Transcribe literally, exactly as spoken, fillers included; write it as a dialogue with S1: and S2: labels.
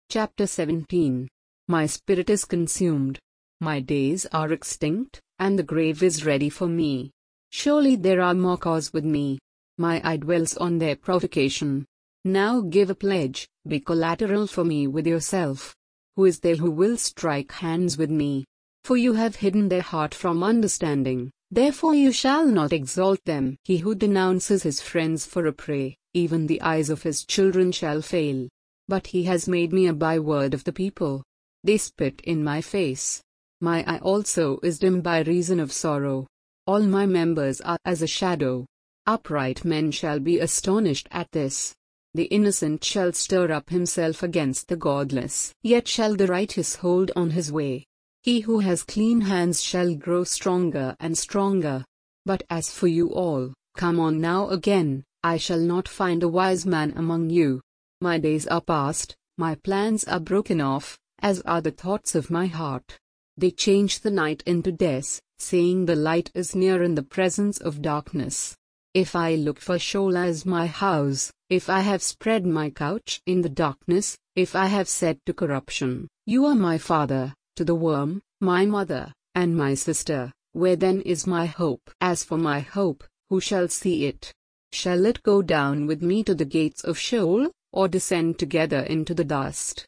S1: Chapter seventeen. My spirit is consumed. My days are extinct, and the grave is ready for me. Surely there are mockers with me. My eye dwells on their provocation. Now give a pledge, be collateral for me with yourself. Who is there who will strike hands with me? For you have hidden their heart from understanding, therefore you shall not exalt them. He who denounces his friends for a prey, even the eyes of his children shall fail. But he has made me a byword of the people. They spit in my face. My eye also is dim by reason of sorrow. All my members are as a shadow. Upright men shall be astonished at this. The innocent shall stir up himself against the godless, yet shall the righteous hold on his way. He who has clean hands shall grow stronger and stronger. But as for you all, come on now again, I shall not find a wise man among you. My days are past, my plans are broken off, as are the thoughts of my heart. They change the night into death, saying the light is near in the presence of darkness. If I look for Sheol as my house, if I have spread my couch in the darkness, if I have said to corruption, you are my father, to the worm, my mother, and my sister, where then is my hope? As for my hope, who shall see it? Shall it go down with me to the gates of Sheol, or descend together into the dust?